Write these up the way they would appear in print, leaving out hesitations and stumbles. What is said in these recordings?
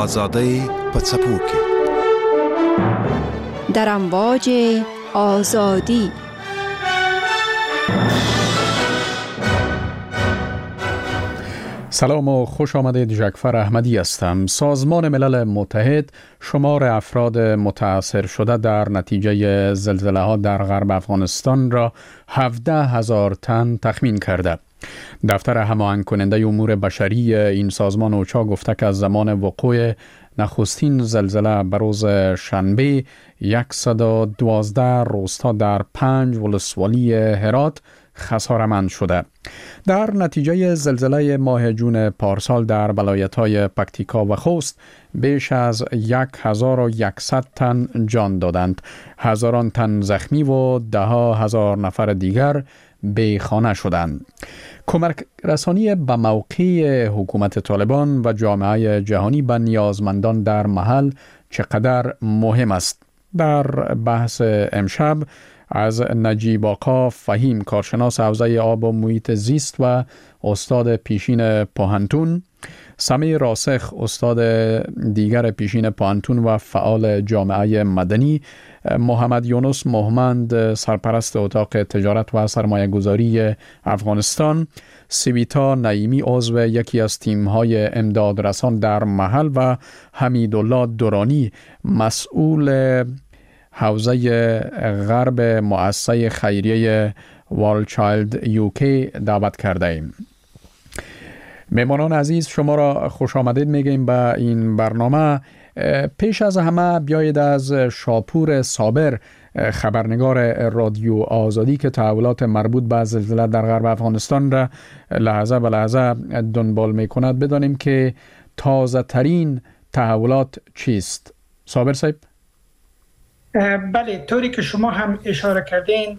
آزادی پڅپوکي در امواج آزادی. سلام و خوش آمدید. جعفر احمدی هستم. سازمان ملل متحد شمار افراد متاثر شده در نتیجه زلزله ها در غرب افغانستان را 17,000 تن تخمین کرده. دفتر هماهنگ کننده امور بشری این سازمان اوچا گفته که از زمان وقوع نخستین زلزله به روز شنبه 112 روستا در 5 ولسوالی هرات خساره‌مند شده. در نتیجه زلزله ماه جون پارسال در ولایت‌های پکتیکا و خوست بیش از 1100 تن جان دادند. هزاران تن زخمی و ده هزار نفر دیگر بیخانه شدند. کمک رسانی به موقع حکومت طالبان و جامعه جهانی به نیازمندان در محل چقدر مهم است. در بحث امشب از نجیب آقا فهیم، کارشناس حوزه آب و محیط زیست و استاد پیشین پوهنتون، سمی راسخ، استاد دیگر پیشین پوهنتون و فعال جامعه مدنی، محمد یونس محمد، سرپرست اتاق تجارت و سرمایه گذاری افغانستان، سیویتا نعیمی، عضو یکی از تیم‌های امدادرسان در محل و حمیدالله دورانی، مسئول حوزه غرب مؤسسه خیریه وال چایلد یوکی دعوت کرده ایم. مهمانان عزیز، شما را خوش آمدید میگیم به این برنامه. پیش از همه بیایید از شاپور صابر، خبرنگار رادیو آزادی که تحولات مربوط به زلزله در غرب افغانستان را لحظه به لحظه دنبال میکند بدانیم که تازه ترین تحولات چیست. صابر صاحب؟ بله، طوری که شما هم اشاره کردین،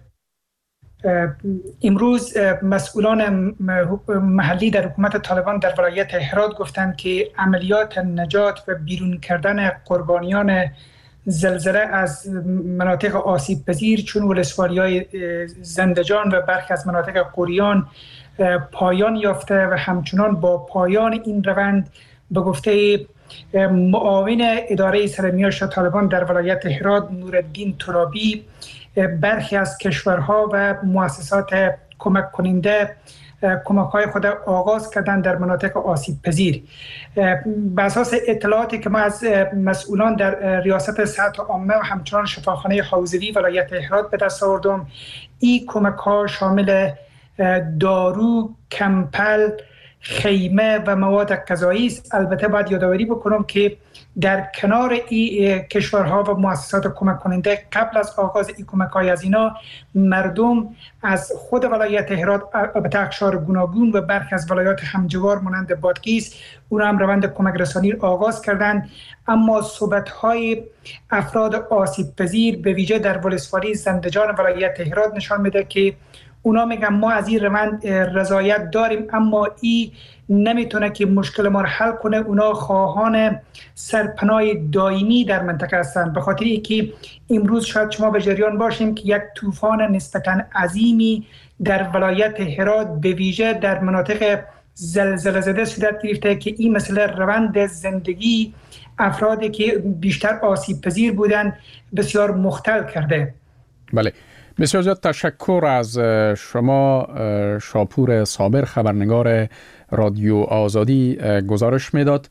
امروز مسئولان محلی در حکومت طالبان در ولایت هرات گفتند که عملیات نجات و بیرون کردن قربانیان زلزله از مناطق آسیب پذیر چون ولسوالی‌های زندجان و برخی از مناطق قوریان پایان یافته و همچنان با پایان این روند به گفته معاون اداره سرمیاشت طالبان در ولایت هرات نورالدین ترابی، برخی از کشورها و مؤسسات کمک کننده کمک‌های خود آغاز کردن در مناطق آسیب پذیر. بر اساس اطلاعاتی که ما از مسئولان در ریاست صحت عامه و همچنان شفاخانه حوزوی ولایت هرات به دست آوردم، این کمک‌ها شامل دارو، کمپل، خیمه و مواد غذایی است. البته باید یادآوری بکنم که در کنار این کشورها و مؤسسات کمک کننده قبل از آغاز این کمک‌های از اینا، مردم از خود ولایت هرات البته اقشار گوناگون و برخی از ولایات همجوار مانند بادغیس اون هم روند کمک رسانی آغاز کردند، اما صحبت‌های افراد آسیب پذیر به ویژه در ولسوالی زندجان ولایت هرات نشان میده که اونا میگن ما از این روند رضایت داریم، اما این نمیتونه که مشکل ما رو حل کنه. اونا خواهان سرپناه دائمی در منطقه هستند، به خاطر اینکه امروز شاید شما به جریان باشیم که یک طوفان نسبتاً عظیمی در ولایت هرات به ویژه در مناطق زلزله زده صورت گرفته که این مسئله روند زندگی افرادی که بیشتر آسیب پذیر بودن بسیار مختل کرده. بله، بسیار زیاد تشکر از شما شاپور صابر، خبرنگار رادیو آزادی گزارش میداد.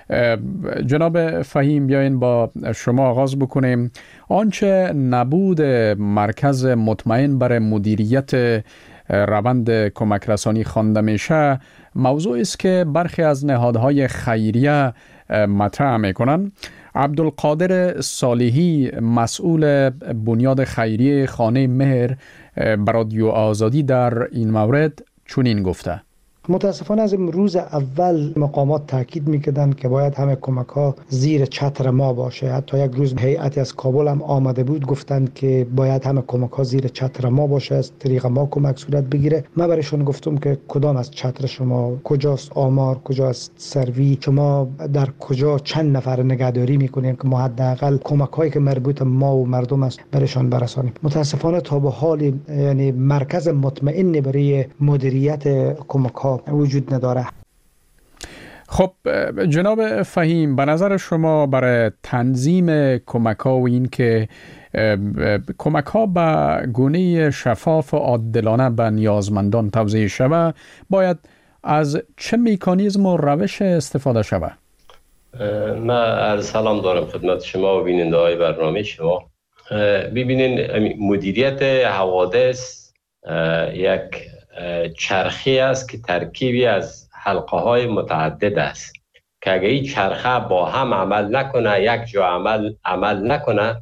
جناب فهیم، بیاین با شما آغاز بکنیم. آنچه نبود مرکز مطمئن برای مدیریت روند کمک رسانی خوانده میشه، موضوع است که برخی از نهادهای خیریه مطرح میکنن. عبدالقادر صالحی، مسئول بنیاد خیریه خانه مهر، بر رادیو آزادی در این مورد چنین گفته: متاسفانه از روز اول مقامات تاکید میکردن که باید همه کمک ها زیر چتر ما باشه. حتی یک روز هیئتی از کابل هم آمده بود، گفتند که باید همه کمک ها زیر چتر ما باشه، از طریق ما کمک صورت بگیره. من برایشون گفتم که کدام از چتر شما، کجاست آمار، کجاست سروی، شما در کجا چند نفر نگهداری میکنین که ما حداقل کمک هایی که مربوط ما و مردم است برایشان برسانیم. متاسفانه تا به حال یعنی مرکز مطمئن برای مدیریت کمک ها وجود نداره. خب جناب فهیم، به نظر شما برای تنظیم کمک ها و این که کمک ها به گونه شفاف و عادلانه به نیازمندان توزیع شود، باید از چه مکانیزم و روش استفاده شود؟ من عرض سلام دارم خدمت شما و بیننده های برنامه شما. ببینین، مدیریت حوادث یک چرخی است که ترکیبی از حلقه های متعدد است که اگر این چرخه با هم عمل نکنه، یک جا عمل نکنه،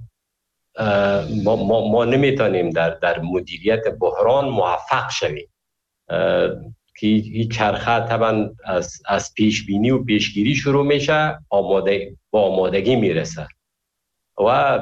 ما نمیتونیم در مدیریت بحران موفق شویم. که این چرخه طبعا از پیش بینی و پیشگیری شروع میشه، با آمادگی میرسه و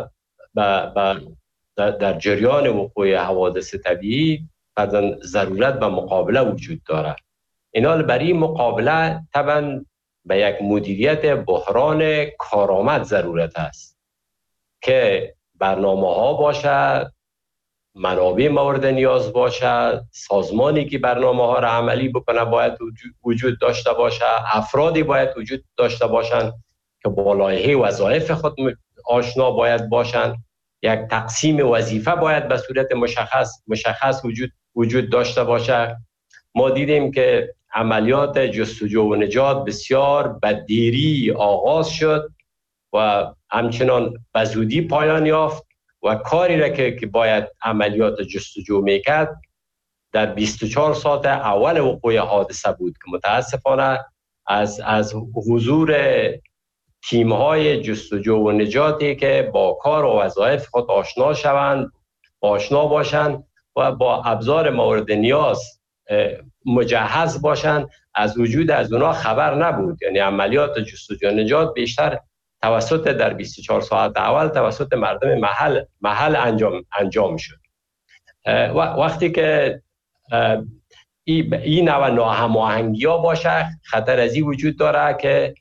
در جریان وقوع حوادث طبیعی بعداً ضرورت به مقابله وجود داره. اینال برای مقابله طبعا به یک مدیریت بحران کارآمد ضرورت است که برنامه ها باشه، منابع مورد نیاز باشه، سازمانی که برنامه ها را عملی بکنه باید وجود داشته باشه، افرادی باید وجود داشته باشند که با لایحه وظایف خود آشنا باید باشند، یک تقسیم وظیفه باید به صورت مشخص وجود داشته باشه. ما دیدیم که عملیات جستجو و نجات بسیار به دیری آغاز شد و همچنان به زودی پایان یافت و کاری را که باید عملیات جستجو میکرد در 24 ساعت اول وقوع حادثه بود که متاسفانه از حضور تیم‌های جستجو و نجاتی که با کار و وظایف خود آشنا باشند و با ابزار مورد نیاز مجهز باشند، از وجود از اونا خبر نبود. یعنی عملیات جستجو و نجات بیشتر در 24 ساعت اول توسط مردم محل انجام شد. وقتی که این نوع ناهماهنگی ها باشه، خطر ازی وجود داره که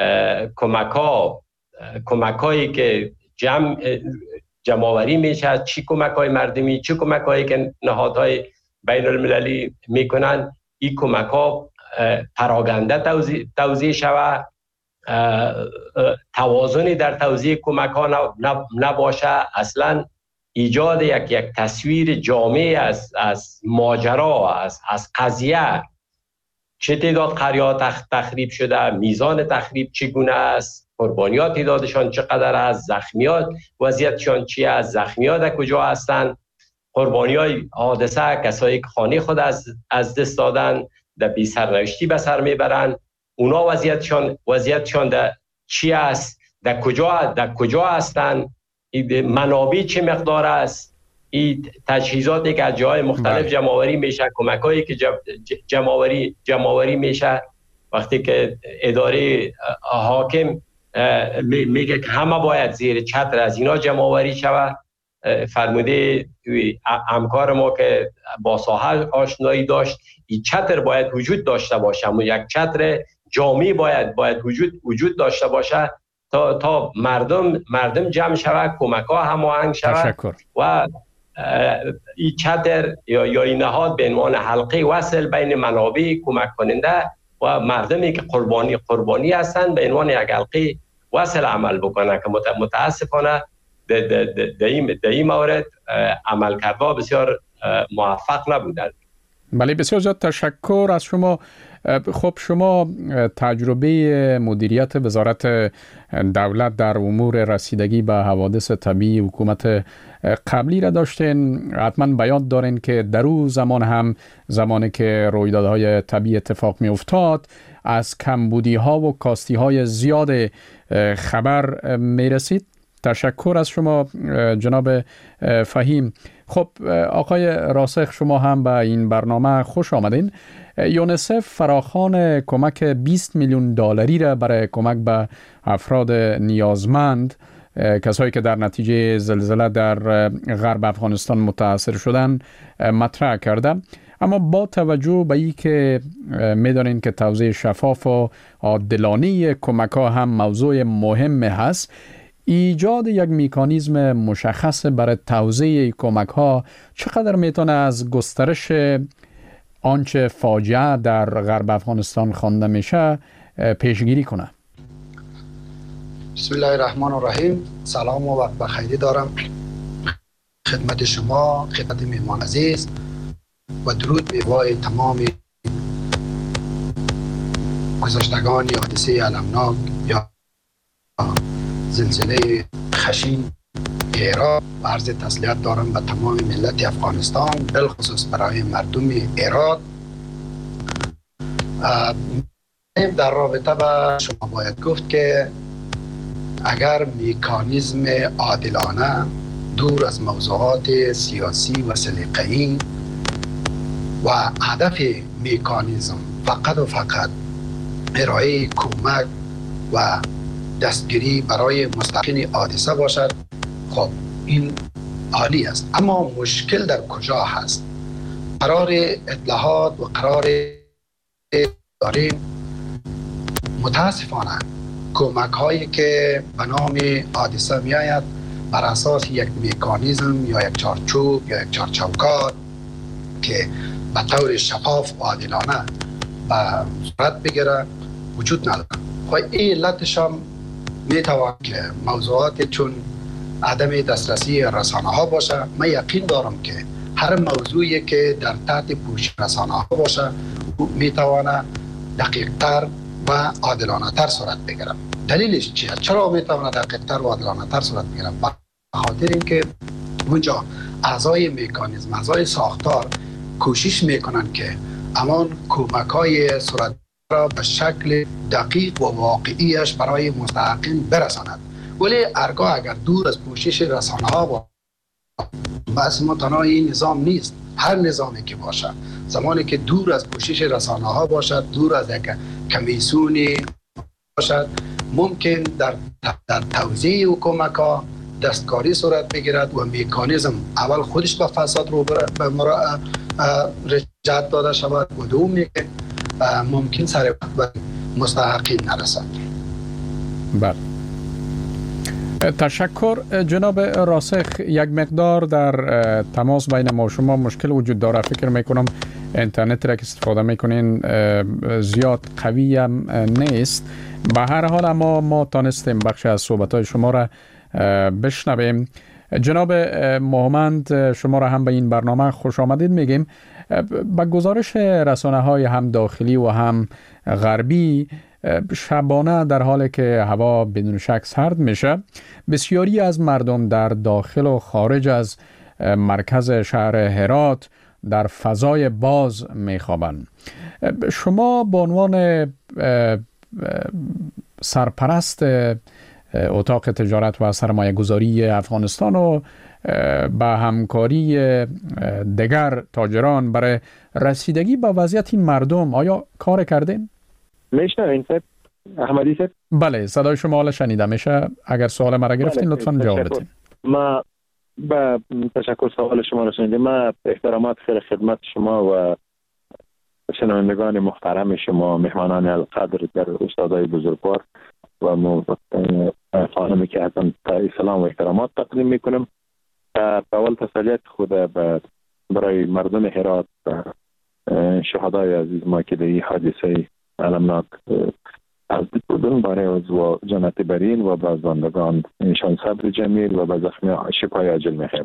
کمک‌هایی که جمع‌آوری میشه، چی کمک‌های مردمی، چی کمک‌هایی که نهادهای بین المللی میکنن، این کمک‌ها پراگنده توزیع شود، توازنی در توزیع کمک‌ها نباشه، اصلا ایجاد یک تصویر جامع از ماجرا، از قضیه، چه تعداد قریه‌ها تخریب شده، میزان تخریب چگونه است، قربانیات تعدادشان چقدر است، زخمیات وضعیتشان چی است، زخمیات کجا هستند، قربانیای حادثه کسایی که خانه خود از دست دادن، در بی سرنوشتی به سر میبرن، اونا وضعیتشان چی است، در کجا هستند، منابع چه مقدار است، این تجهیزاتی که از جای مختلف جمع‌آوری میشه، کمک‌هایی که جمع‌آوری میشه، وقتی که اداره حاکم میگه که همه باید زیر چتر از اینا جمع‌آوری شود، فرموده همکار ما که با ساحل آشنایی داشت، این چتر باید وجود داشته باشه، اما یک چتر جامعی باید وجود داشته باشه تا مردم جمع شود، کمک‌ها هماهنگ شود و این چتر یا این نهاد به عنوان حلقه وصل بین منابع کمک کننده و مردمی که قربانی هستند به عنوان یک حلقه وصل عمل بکنه که متاسفانه در این مورد عملکردها بسیار موفق نبودند. بله، بسیار زیاد تشکر از شما. خب شما تجربه مدیریت وزارت دولت در امور رسیدگی به حوادث طبیعی حکومت قبلی را داشتین. حتما بیان دارین که در اون زمانی که رویدادهای طبیعی اتفاق می افتاد از کمبودی ها و کاستی های زیاد خبر می رسید. تشکر از شما جناب فهیم. خب آقای راسخ، شما هم به این برنامه خوش آمدین. یونیسف فراخوان کمک 20 میلیون دلاری را برای کمک به افراد نیازمند، کسایی که در نتیجه زلزله در غرب افغانستان متاثر شدن، مطرح کرده. اما با توجه به این که می‌دانین که توزیع شفاف و عادلانه کمک‌ها هم موضوع مهم هست، ایجاد یک مکانیزم مشخص برای توزیع کمک‌ها چقدر میتونه از گسترش آنچه فاجعه در غرب افغانستان خوانده میشه پیشگیری کنه؟ بسم الله الرحمن الرحیم. سلام و وقت بخیری دارم خدمت شما، خدمت مهمان عزیز و درود به وای تمام گذشتگان حادثه المناک یا زلزله خشن عراق و عرض تسلیت دارم به تمام ملت افغانستان، بالخصوص برای مردم عراق. در رابطه با شما باید گفت که اگر مکانیزم عادلانه دور از موضوعات سیاسی و سلیقه‌ای و هدف مکانیزم فقط و فقط ارائه کمک و دستگیری برای مستحقین حادثه باشد، خب این عالی است. اما مشکل در کجا هست؟ قرار اطلاعات و قرار داریم متاسفانه کمک هایی که به نام حادثه می آید بر اساس یک مکانیزم یا یک چارچوب یا یک چارچوکات که به طور شفاف و عادلانه به صورت بگیره وجود نداره. و این علتش هم می توان که موضوعات چون عدم دسترسی رسانه ها باشه. من یقین دارم که هر موضوعی که در تحت پوشش رسانه ها باشه می تواند دقیق تر و عادلانه تر صورت بگیره. دلیلش چیه؟ چرا می تواند دقیق تر و عادلانه تر صورت بگیره؟ به خاطر اینکه اونجا اعضای مکانیزم، اعضای ساختار کوشش میکنن که امان کمک های صورت را به شکل دقیق و واقعیش برای مستحقین برساند. ولی ارگاه اگر دور از پوشش رسانه ها بس ما تنها این نظام نیست، هر نظامی که باشه زمانی که دور از پوشش رسانه ها باشد، دور از یک کمیسیونی باشد، ممکن در توزیع و کمک ها دستکاری صورت بگیرد و مکانیزم اول خودش به فساد رو رجعت داده شود و دومی که ممکن سر وقت به مستحقین نرسد. بله، تشکر جناب راسخ. یک مقدار در تماس بین ما و شما مشکل وجود داره. فکر میکنم اینترنت را که استفاده میکنین زیاد قوی هم نیست. به هر حال ما تانستیم بخش از صحبتهای شما را بشنویم. جناب محمد، شما را هم به این برنامه خوش آمدید میگیم. با گزارش رسانه های هم داخلی و هم غربی، شبانه در حالی که هوا بدون شک سرد میشه، بسیاری از مردم در داخل و خارج از مرکز شهر هرات در فضای باز میخوابند. شما به عنوان سرپرست اتاق تجارت و سرمایه گذاری افغانستان و با همکاری دیگر تاجران برای رسیدگی به وضعیت این مردم آیا کار کردین؟ میشنوین صاحب احمدی صاحب؟ بله، صدای شما حالا شنیده میشه. اگر سوال مرا گرفتین لطفاً جواب بدین. ما با تشکر سوال شما را شنیدیم. ما احترامات خیر خدمت شما و شنوندگان محترم شما، مهمانان القدر در استادای بزرگوار و خانمی که حتما سلام و احترامات تقدیم میکنم. اول تسلیت خود برای مردم هرات و شهدای عزیز ما که در این حادثه المناک از بودن برای و جنت برین و بازماندگان انشان صبر جمیل و به زخمی شفای عاجل میخوایم.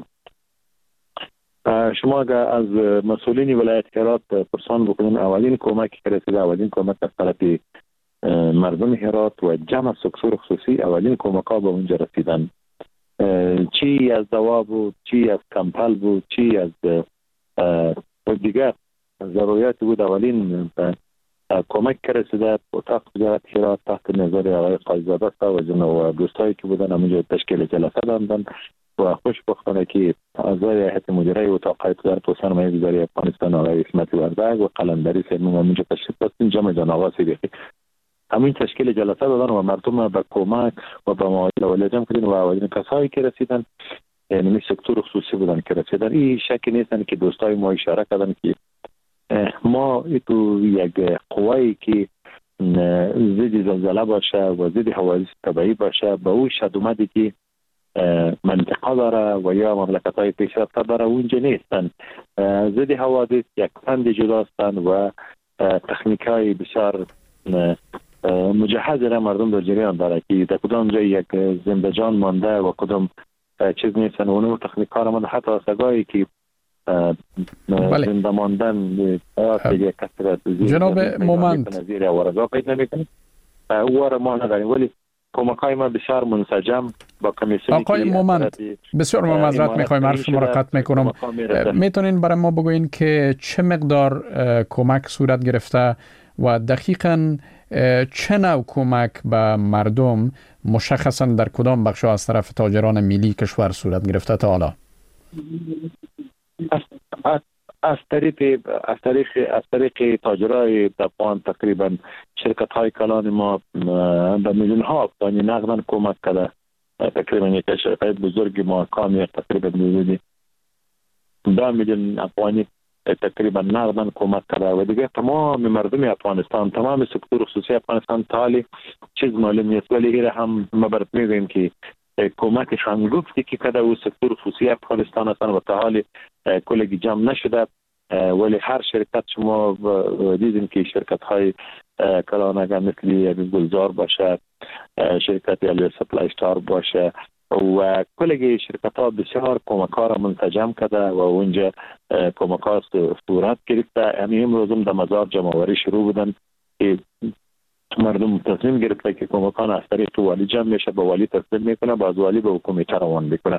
شما اگر از مسئولین ولایت هرات پرسان بکنین، اولین کمک که رسیده، اولین کمک از طرف مردم هرات و جمع سکتور خصوصی، اولین کمک ها به اونجا رسیدن. چی از دوا بود، چی از کمپل بود، چی از دیگر ضروریات بود، اولین کمک که رسیده. اتاق تجارت هرات تحت نظر آقای قاضی‌زاده و دوستایی که بودن همونجا تشکیل جلسه دادن و خوشبختانه که اعضای هیئت مدیره اتاق تجارت و سرمایه گذاری افغانستان آقای اسمت وردگ و قلندری سیدمون همونجا تشریف داشتیم. جمع جناب صدیقی همین تشکیل جلسه دادن و مردم به کمک و به معاینه جمع کردن و اولین کسایی که رسیدن یعنی سکتور خصوصی بودن که رسیدن. این شکی نیستن که دوستای ما اشاره کردن که ما تو یک قوایی که ضد زلزله باشه و ضد حوادث طبیعی باشه به اون شد اومدی که منطقه داره و یا مملکت‌های پیشرفته داره اونجا نیستن. ضد حوادث یک فند جدا هستند و تکنیک‌های بسیار مجهز را مردم در جریان داره که در کدام جای یک زنده جان مانده و کدام چیز نیستن. اونو تکنیک کار من حتی سگایی که زنده ماندن یک کسی جناب مومند زیر ورگاه پیدا نمیکنه واره ما نداریم، ولی کمکای ما بسیار منسجم با کمیسیونی. آقای مومند بسیار معذرت میخوایم، حرف شما را قطع میکنم. میتونین برای ما بگوین که چه مقدار کمک صورت گرفته و دقیقاً چه نوع کمک به مردم مشخصاً در کدام بخش‌ها از طرف تاجران ملی کشور صورت گرفته تا حالا؟ از طریق تاجرای افغان تقریبا شرکت های کلان ما به میلیون ها افغانی نقداً کمک کرده. تقریبا یک شرکت بزرگ ما کامی تقریبا میلیونی 2 میلیون افغانی تقریبا نقداً کمک کرده و دیگه تمام مردم افغانستان، تمام سکتور خصوصی افغانستان تالی چیز معلوم نیست، ولی ایره هم ما برات میگیم که کمکشان گفتی که کده و سکتور خصوصی افغانستان هستن و تا حال کلگی جمع نشده، ولی هر شرکت شما دیدیم که شرکت های کلانگه مثل گلزار باشه، شرکت یلی سپلای استار باشه و کلگی شرکت ها بسیار کمک ها را منسجم کرده و اونجا کمک ها صورت گرفته. یعنی امروزم در مزار جمعوری شروع بودن که مردم تصمیم گرفته که کمکان از طریق والی جمع میشه، با والی تسلیم میکنه، باز والی به حکومت روان میکنه.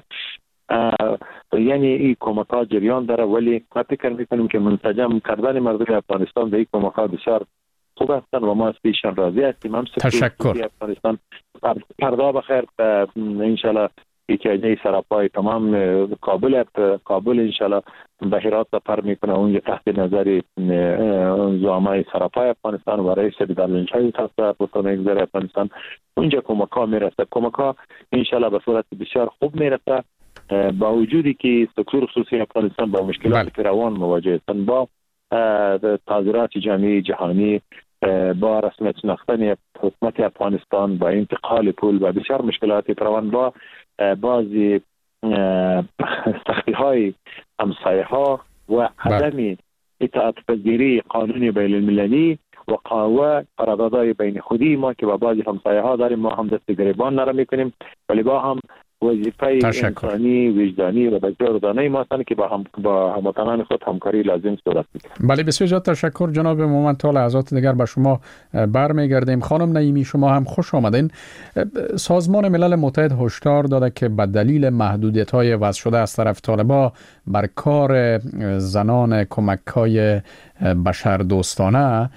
یعنی این کمک ها جریان داره، ولی ما فکر میکنیم که منسجم کردن مردم افغانستان به این کمک ها بسیار خوب هستند و ما از پیشان راضی هستیم. تشکر. افغانستان فردا بخیر انشالله ایجای سراپای تمام کابل انشالله به هرات سفر میکنه، اونجا تحت نظر زعمای سراپای افغانستان و رئیس بیدارلنشای تحت بطانه افغانستان اونجا کمک ها میرسه. کمک ها انشالله به صورت بسیار خوب میرسه، با وجودی که سکتور خصوصی افغانستان با مشکلات فراوان مواجه هستند، با تظاهرات جامعه جهانی، با رسمیت شناختن حکومت افغانستان، با انتقال پول و بسیار مشکلات فراوان، با بعضی سختی های همسایه ها و عدم اطاعت پذیری قانون بین المللی و قراردادهای بین خودی ما که با بعضی همسایه ها داریم. ما هم دست گریبان نرم میکنیم، ولی با هم وظیفه انسانی وجدانی و بجاردانه ما هستند که با هموطنان خود همکاری لازم صورت می‌گیرد. بله بسیار زیاد تشکر جناب مومند. تا لحظات دیگر به شما برمیگردیم. خانم نعیمی شما هم خوش آمدین. سازمان ملل متحد هشدار داده که به دلیل محدودیت‌های وضع شده از طرف طالبان بر کار زنان کمک‌های بشردوستانه،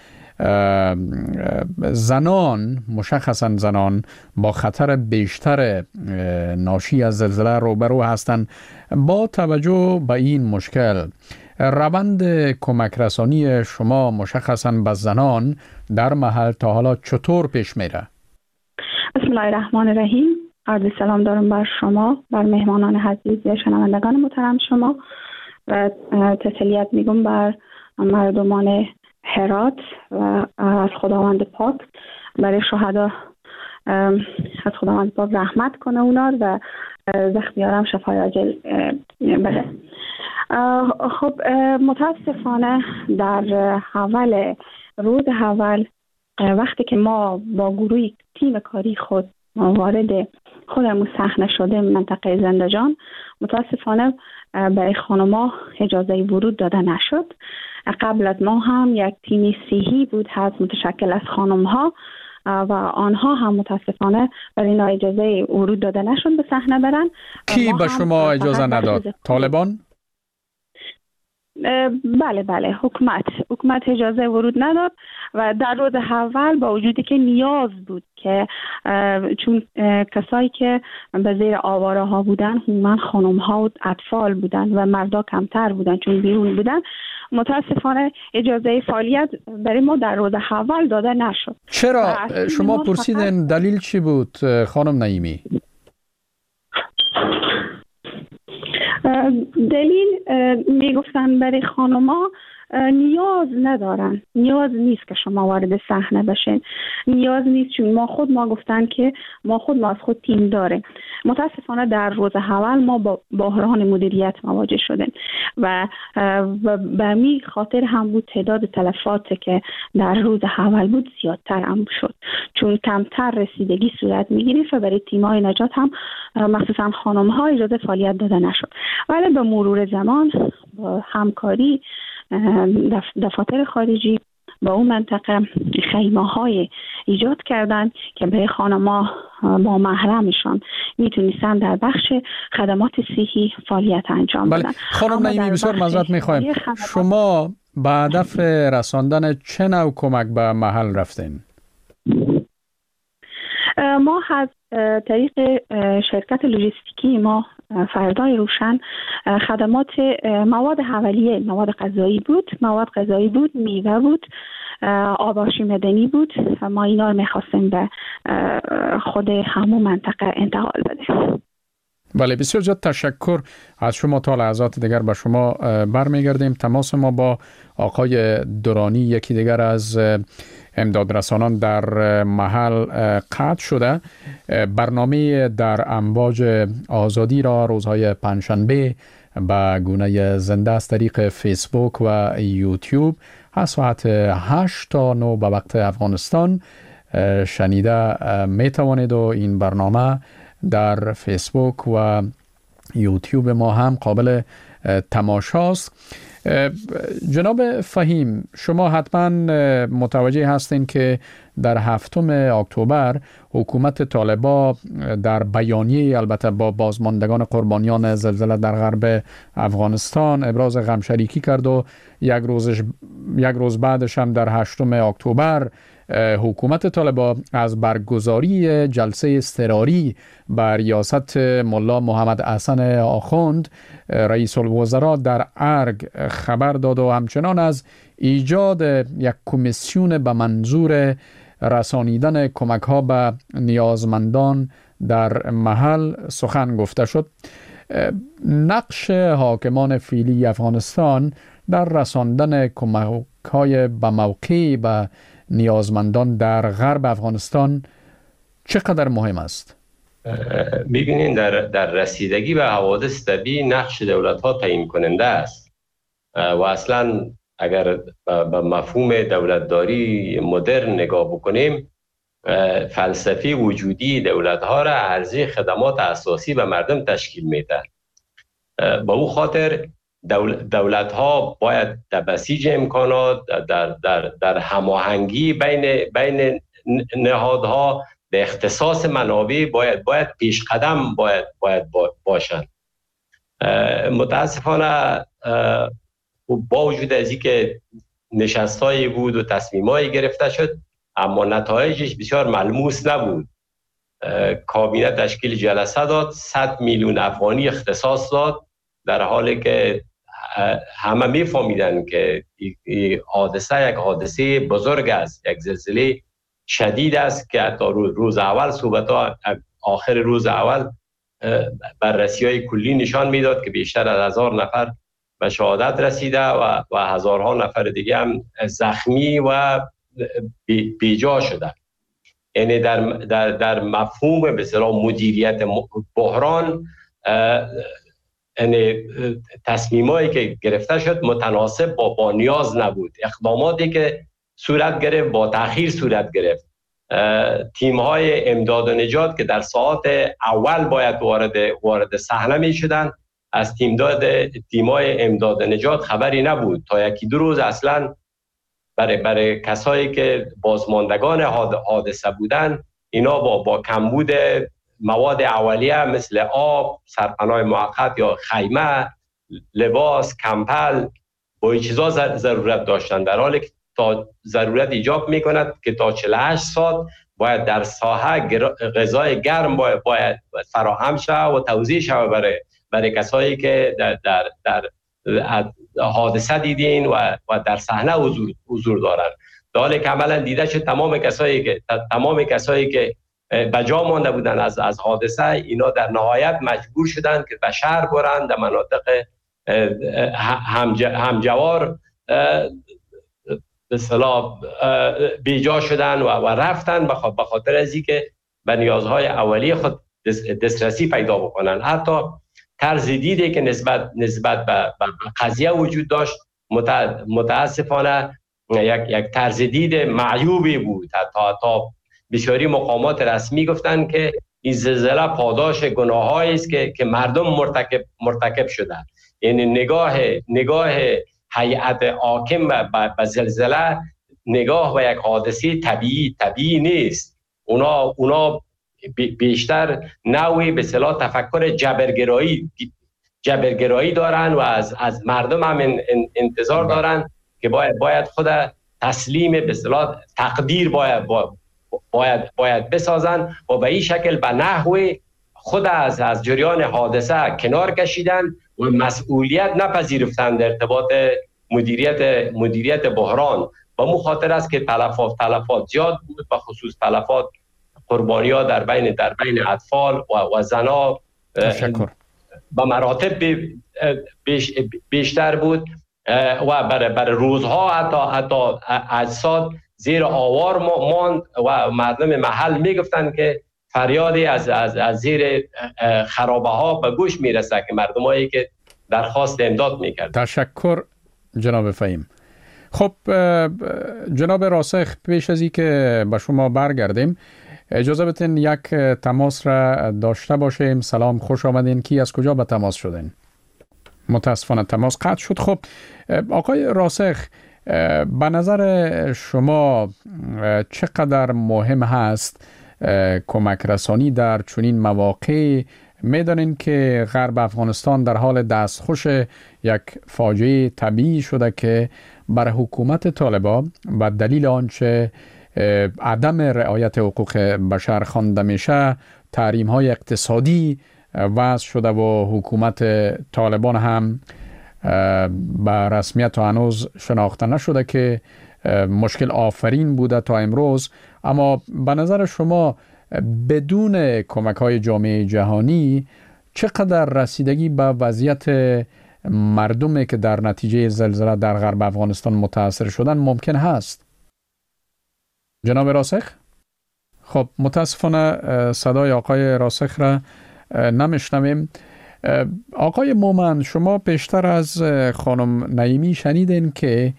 زنان مشخصا زنان با خطر بیشتر ناشی از زلزله روبرو هستند. با توجه به این مشکل روند کمک رسانی شما مشخصا به زنان در محل تا حالا چطور پیش میره؟ بسم الله الرحمن الرحیم. عرض سلام دارم بر شما، بر مهمانان عزیز و شنوندگان محترم شما و تسلیت میگم بر مردمان هرات و از خداوند پاک برای شهدا، از خداوند پاک رحمت کنه اونا و زخمیارم شفای عاجل بده. خب متاسفانه در روز اول وقتی که ما با گروه تیم کاری خود وارد خودمون صحنه شده منطقه زندجان، متاسفانه برای خانم‌ها اجازه ورود داده نشد. قبل از ما هم یک تیم صحی بود هست متشکل از خانم‌ها و آنها هم متاسفانه برای اینا اجازه ورود داده نشد به صحنه برن. کی به شما اجازه نداد؟ طالبان؟ بله حکومت اجازه ورود نداد و در روز اول با وجودی که نیاز بود که چون کسایی که به زیر آواره ها بودن عموما خانم ها و اطفال بودن و مردا کمتر بودن چون بیرون بودن، متاسفانه اجازه فعالیت برای ما در روز اول داده نشد. چرا؟ شما پرسیدن دلیل چی بود خانم نعیمی؟ دلیل میگفتن برای خانما نیاز ندارن، نیاز نیست که شما وارد صحنه بشین، نیاز نیست، چون ما گفتن که ما از خود تیم داره. متاسفانه در روز اول ما با بحران مدیریت مواجه شدیم و به می خاطر هم بود تعداد تلفات که در روز اول بود زیادتر هم شد، چون کمتر رسیدگی صورت میگیره و برای تیم‌های نجات هم مخصوصا خانم‌ها اجازه فعالیت داده نشد. ولی به مرور زمان با همکاری دفاتر خارجی با اون منطقه خیمه‌های ایجاد کردن که به خانم‌ها با محرمشان میتونستن در بخش خدمات صحی فعالیت انجام بدن. خانم نعیمی بسیار معذرت می‌خوایم، شما به هدف رساندن چه نوع کمک به محل رفتین؟ ما از طریق شرکت لوجستیکی ما فردای روشن خدمات مواد اولیه، مواد غذایی بود، میوه بود، آباشی مدنی بود، ما اینا رو میخواستیم به خود همون منطقه انتقال بدیم. بله، بسیار زیاد تشکر از شما. تا لحظات دیگر به شما برمیگردیم. تماس ما با آقای درانی، یکی دیگر از امدادرسانان در محل، قطع شده. برنامه در امواج آزادی را روزهای پنجشنبه به گونه زنده از طریق فیسبوک و یوتیوب از ساعت 8 تا 9 به وقت افغانستان شنیده می توانید و این برنامه در فیسبوک و یوتیوب ما هم قابل تماشاست. جناب فهیم، شما حتما متوجه هستین که در 7 اکتبر حکومت طالبان در بیانیه، البته با بازماندگان قربانیان زلزله در غرب افغانستان، ابراز غمشریکی کرد و یک روز بعدش هم در 8 اکتبر حکومت طالبان از برگزاری جلسه اضطراری بر ریاست ملا محمد حسن آخوند رئیس الوزراء در ارگ خبر داد و همچنان از ایجاد یک کمیسیون به منظور رسانیدن کمک ها به نیازمندان در محل سخن گفته شد. نقش حاکمان فعلی افغانستان در رساندن کمک های به موقع به نیازمندان در غرب افغانستان چقدر مهم است؟ می‌بینین در رسیدگی به حوادث طبیعی نقش دولت‌ها تعیین کننده است و اصلا اگر به مفهوم دولتداری مدرن نگاه بکنیم، فلسفه وجودی دولت‌ها را عرضه خدمات اساسی به مردم تشکیل میده. با او خاطر دولت‌ها باید در بسیج امکانات، در هماهنگی بین نهادها، به اختصاص منابع باید پیش قدم باشند. متاسفانه با وجود از اینکه نشست‌هایی بود و تصمیم‌هایی گرفته شد، اما نتایجش بسیار ملموس نبود. کابینه تشکیل جلسه داد، 100 میلیون افغانی اختصاص داد، در حالی که همه میفهمیدن که یک حادثه بزرگ است، یک زلزله شدید است که حتی روز اول صحبت‌ها، آخر روز اول بررسی‌های کلی نشان میداد که بیشتر از 1000 نفر به شهادت رسیده و هزارها نفر دیگه هم زخمی و بیجا شده. یعنی در مفهوم به اصطلاح مدیریت بحران، یعنی تصمیمایی که گرفته شد متناسب با نیاز نبود. اقداماتی که صورت گرفت با تأخیر صورت گرفت. تیم‌های امداد و نجات که در ساعات اول باید وارد صحنه می شدن، از تیم‌های امداد و نجات خبری نبود. تا یکی دو روز اصلا برای کسایی که بازماندگان حادثه بودن، اینا با کمبود مواد اولیه مثل آب، سرپناه موقت یا خیمه، لباس، کمپل، با این چیزا ضرورت داشتن، در حالی که تا ضرورت ایجاب میکند که تا 48 ساعت باید در ساحه غذای گرم باید فراهم شود و توزیع شود برای کسایی که در حادثه دیدین و در صحنه حضور دارند. در حالی که عملا دیده شد تمام کسایی که بجا مانده بودن از حادثه، اینا در نهایت مجبور شدند که به شهر برند، در مناطق همجوار به اصطلاح بیجا شدن و رفتن به خاطر از اینکه به نیازهای اولیه خود دسترسی پیدا بکنن. حتی طرز دیدی که نسبت به قضیه وجود داشت متاسفانه یک طرز دید معیوبی بود. حتی بسیاری مقامات رسمی گفتن که این زلزله پاداش گناهایی است که مردم مرتکب شدند. یعنی نگاه هیئت حاکم به زلزله نگاه به یک حادثه طبیعی نیست. اونا بیشتر نوعی به اصطلاح تفکر جبرگرایی دارن و از مردم هم انتظار دارن که باید خود تسلیم به اصطلاح تقدیر باید بسازن و به این شکل به نحوی خود از جریان حادثه کنار کشیدن و مسئولیت نپذیرفتن در ارتباط مدیریت بحران. و مو خاطر است که تلفات زیاد بود، به خصوص تلفات قربانی‌ها در بین اطفال و زن‌ها به مراتب بیشتر بود و برای روزها حتی اجساد زیر آوار ماند و مردم محل میگفتن که فریادی از زیر خرابه ها به گوش میرسه که مردمایی که درخواست امداد میکرد. تشکر جناب فهیم. خب جناب راسخ، پیش از این که به شما برگردیم اجازه بدین یک تماس را داشته باشیم. سلام، خوش آمدین. کی از کجا به تماس شدین؟ متاسفانه تماس قطع شد. خب آقای راسخ، به نظر شما چقدر مهم هست کمک رسانی در چنین مواقع؟ میدانین که غرب افغانستان در حال دستخوش یک فاجعه طبیعی شده که بر حکومت طالبان به دلیل آنچه عدم رعایت حقوق بشر خوانده میشه تحریم های اقتصادی وضع شده و حکومت طالبان هم به رسمیت و هنوز شناخته نشده که مشکل آفرین بوده تا امروز. اما به نظر شما بدون کمک های جامعه جهانی چقدر رسیدگی به وضعیت مردمی که در نتیجه زلزله در غرب افغانستان متاثر شدن ممکن هست؟ جناب راسخ؟ خب متاسفانه صدای آقای راسخ را نمیشنویم. آقای مومن، شما پیشتر از خانم نعیمی شنیدین که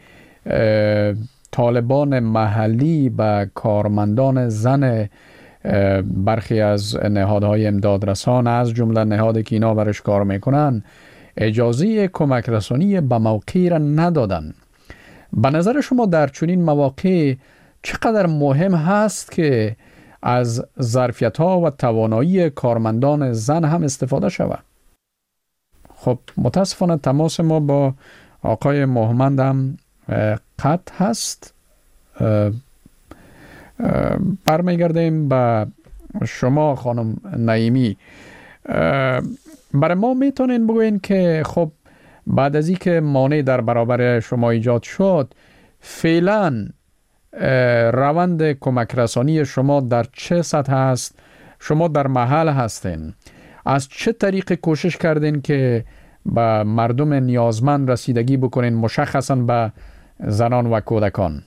طالبان محلی به کارمندان زن برخی از نهادهای امدادرسان از جمله نهادی که اینا برش کار میکنن اجازه کمک رسانی به موقع را ندادن. به نظر شما در چنین مواقع چقدر مهم هست که از ظرفیت‌ها و توانایی کارمندان زن هم استفاده شود؟ خب متاسفانه تماس ما با آقای محمد هم قطع هست. برمیگردیم به شما خانم نعیمی. برای ما میتونین بگوین که خب بعد از اینکه مانع در برابر شما ایجاد شد فعلا روند کمک رسانی شما در چه سطح هست؟ شما در محل هستین، از چه طریق کوشش کردین که به مردم نیازمند رسیدگی بکنین، مشخصا به زنان و کودکان؟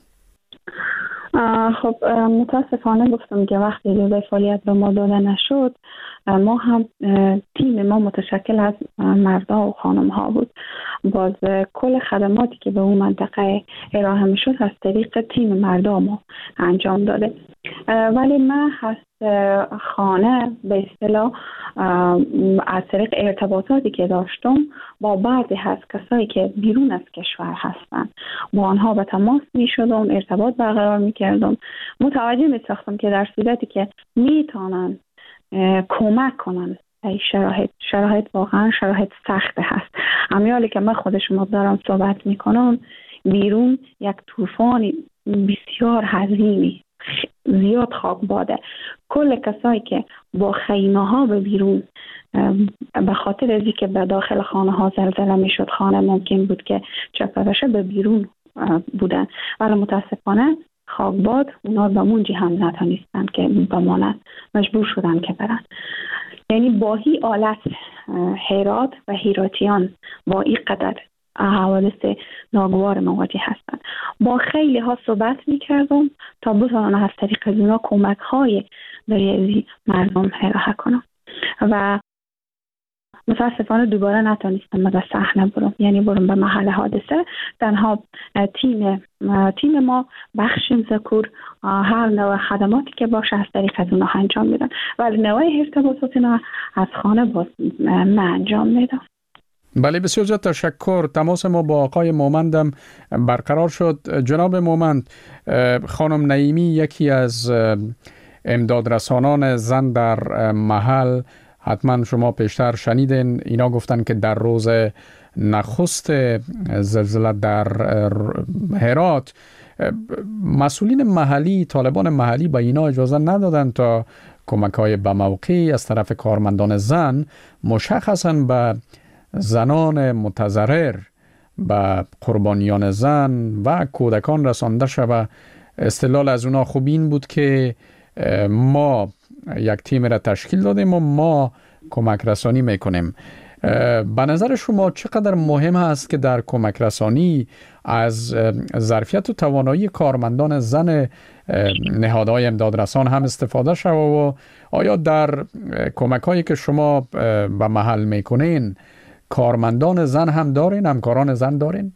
خب متاسفانه گفتم که وقتی اجازه فعالیت به ما داده نشد، ما هم تیم ما متشکل از مردها و خانم ها بود. باز کل خدماتی که به اون منطقه ارائه می شد از طریق تیم مردها ما انجام داده. ولی من هست خانه به اصطلاح از طریق ارتباطاتی که داشتم با بعضی از کسایی که بیرون از کشور هستن با آنها به تماس می شدم، ارتباط برقرار می کردم. متوجه می ساختم که در صورتی که می تانن کمک کنن، این شرایط واقعا شرایط سخت هست. امیالی که من خود شما دارم صحبت می کنم، بیرون یک طوفان بسیار حزینی، زیاد خاک باده. کل کسایی که با خیمه ها به بیرون به خاطر ازی که به داخل خانه ها زلزله می شد، خانه ممکن بود که چپه بشه، به بیرون بودن. ولی متاسفانه خاکباد اونا به منجی هم نتانستن که بمانند، مجبور شدن که برن. یعنی با هی آلت هرات و هیراتیان با این قدر حوادث ناگوار مواجه هستند. با خیلی ها صحبت میکردم تا بتوانم از طریق از اونا کمک های برای مردم ارائه کنم و متاسفانه دوباره نتونستم به صحنه برم، یعنی برم به محل حادثه. تنها تیم ما بخش ذکور هر نوع خدماتی که باشه از طریق از اونها انجام میدن و نوع ارتباطات اینا از خانه باز من انجام میدم. بله، بسیار زیاد تشکر. تماس ما با آقای مومندم برقرار شد. جناب مومند، خانم نعیمی یکی از امدادرسانان زن در محل، حتما شما پیشتر شنیدین، اینا گفتن که در روز نخست زلزله در هرات مسئولین محلی، طالبان محلی به اینا اجازه ندادن تا کمک‌های به موقعی از طرف کارمندان زن مشخصاً به زنان متضرر، به قربانیان زن و کودکان رسانده شود. استدلال از اونا خوب این بود که ما یک تیم را تشکیل دادیم و ما کمک رسانی میکنیم. به نظر شما چقدر مهم است که در کمک رسانی از ظرفیت و توانایی کارمندان زن نهادهای امدادرسان هم استفاده شود و آیا در کمک هایی که شما به محل میکنین کارمندان زن هم دارین، همکاران زن دارین؟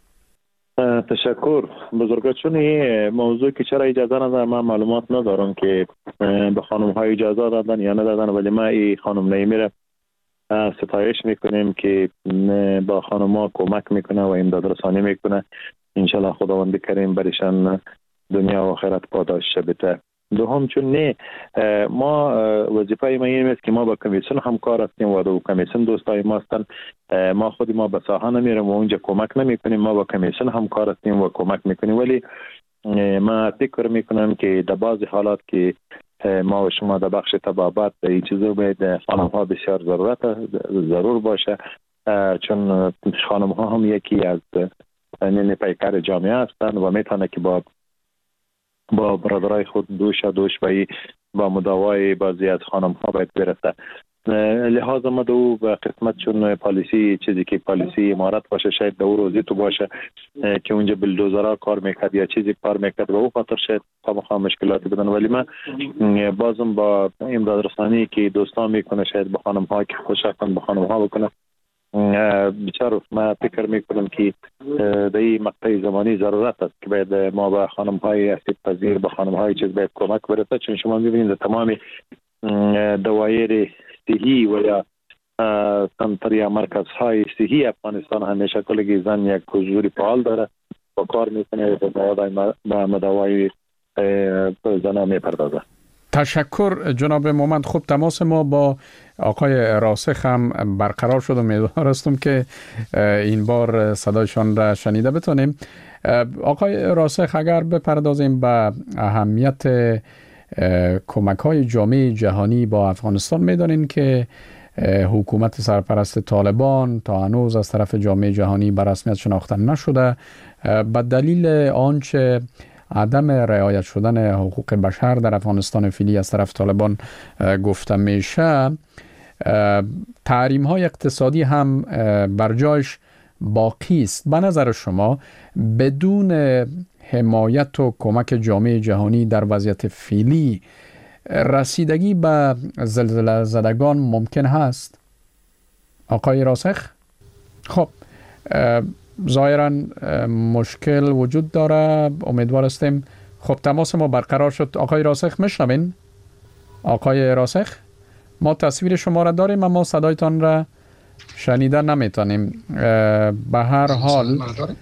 تشکر بزرگوار. چون این موضوع که چرا اجازه ندارم من معلومات ندارم که به خانم های اجازه دادن یا ندادن، ولی ما این خانم نعیمی را ستایش میکنیم که با خانم ها کمک میکنه و امداد رسانی میکنه. انشالله خداوند کریم برشان دنیا و آخرت پاداش بده. دوم، چون نه ما وظیفه ما این است که ما با کمیسیون همکار هستیم و دو کمیسیون دوستای ما هستن. ما خودی ما به ساحه نمیریم و اونجا کمک نمیکنیم، ما با کمیسیون همکار هستیم و کمک میکنیم. ولی ما فکر میکنم که در بعضی حالات که ما و شما در بخش طبابت این چیزو باید خانم ها بسیار ضرور باشه، چون خانم ها هم یکی از پیکر جامعه هستند و میتونه که با برادرای خود دوش با مداوای بعضی از خانم ها باید برسه. لحاظا ما دو به قسمت چون پالیسی چیزی که پالیسی امارت باشه، شاید دو روزی تو باشه که اونجا بلدوزرها کار میکرد یا چیزی کار میکرد و او خاطر شاید خامخا مشکلاتی بدن. ولی من بازم با امداد رسانی که دوستان میکنه شاید به خانم ها که خوشحال به خانم ها بکنه بچار ما فکر میکنم که در این مقطع زمانی ضرورت است که باید ما به خانم های اسید پذیر، به خانم های چیز باید کمک برسه. چون شما میبینید تمام دوایر صحی و یا سنتر یا مرکز های صحی افغانستان همیشه کلگی زن یک حضور فعال داره و کار میکنه به مداوای زنها میپردازه. تشکر جناب مومند. خوب، تماس ما با آقای راسخ هم برقرار شد و امیدوار هستم که این بار صدایشان را شنیده بتونیم. آقای راسخ، اگر بپردازیم به اهمیت کمک های جامعه جهانی با افغانستان، میدانین که حکومت سرپرست طالبان تا هنوز از طرف جامعه جهانی به رسمیت شناخته نشده به دلیل آنچه عدم رعایت شدن حقوق بشر در افغانستان فعلی از طرف طالبان گفته میشه. تحریم های اقتصادی هم بر جایش باقی است. به نظر شما بدون حمایت و کمک جامعه جهانی در وضعیت فعلی رسیدگی به زلزله زدگان ممکن هست؟ آقای راسخ؟ خب، ظاهرا مشکل وجود داره، امیدوار هستیم. خب، تماس ما برقرار شد. آقای راسخ میشنوین؟ آقای راسخ، ما تصویر شما را داریم اما صدایتان را شنیده نمیتونیم. به هر حال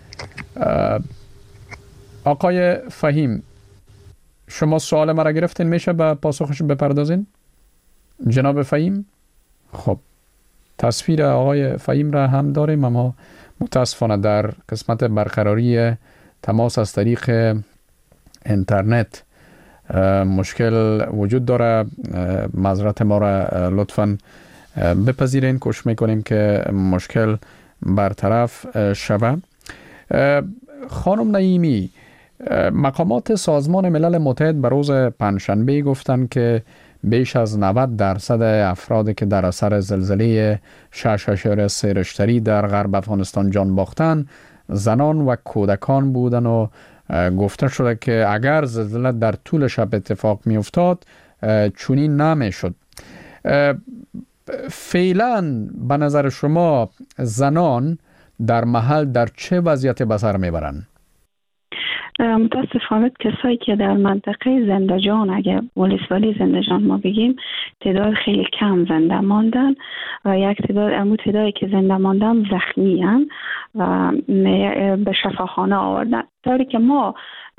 آقای فهیم، شما سوال مرا گرفتین، میشه به پاسخش بپردازین؟ جناب فهیم؟ خب، تصویر آقای فهیم را هم داریم اما متاسفانه در قسمت برقراری تماس از طریق اینترنت مشکل وجود داره. معذرت ما را لطفاً بپذیرین. کوشش میکنیم که مشکل برطرف شود. خانم نعیمی، مقامات سازمان ملل متحد به روز پنجشنبه گفتند که بیش از 90% افرادی که در اثر زلزله 6.3 ریشتری در غرب افغانستان جان باختن زنان و کودکان بودن و گفته شده که اگر زلزله در طول شب اتفاق می افتاد چنین نمی شد. فعلا به نظر شما زنان در محل در چه وضعیت به سر میبرند؟ متاسفانه کسایی که در منطقه زندجان، اگر ولسوالی زندجان ما بگیم، تعداد خیلی کم زنده ماندن و یک تعدادی که زنده ماندن زخمی هم و به شفاخانه آوردن. طوری که ما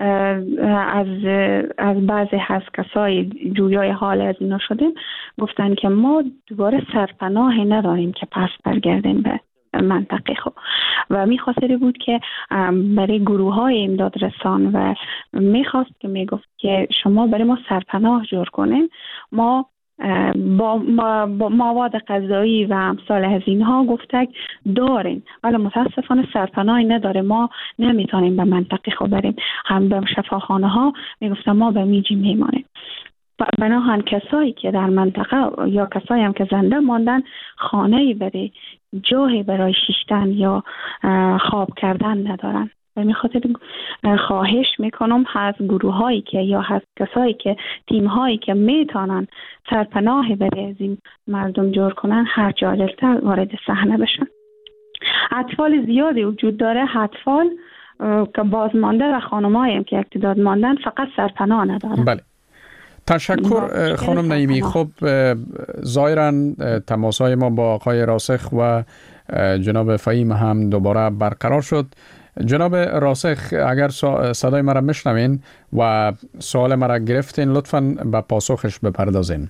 از بعضی از کسای جویای حال از اینا شدیم گفتن که ما دوباره سرپناهی نداریم که پس برگردیم به منطقه خود و میخواستری بود که برای گروه های امداد رسان و میخواست که میگفت که شما برای ما سرپناه جور کنین، ما با مواد غذایی و امثال از اینها گفتک دارین، ولی متاسفانه سرپناهی نداره، ما نمیتونیم به منطقه خود بریم. هم به شفاخانه ها میگفتن ما به میجی میمانیم. بناهن کسایی که در منطقه یا کسایی هم که زنده ماندن خانه‌ای برای جایی برای شیشتن یا خواب کردن ندارن. و میخاطر خواهش میکنم از گروه هایی که یا از کسایی که تیم هایی که میتونن سرپناه برای از این مردم جور کنن هر جا عاجلتر وارد صحنه بشن. اطفال زیادی وجود داره، اطفال که بازمانده و خانمایی هم که اقتداد ماندن فقط سرپناه ندارن. بله. تشکر خانم نعیمی. خب ظاهراً تماس‌های ما با آقای راسخ و جناب فهیم هم دوباره برقرار شد. جناب راسخ، اگر صدای مرا میشنوین و سوال مرا گرفتین لطفاً به پاسخش بپردازین.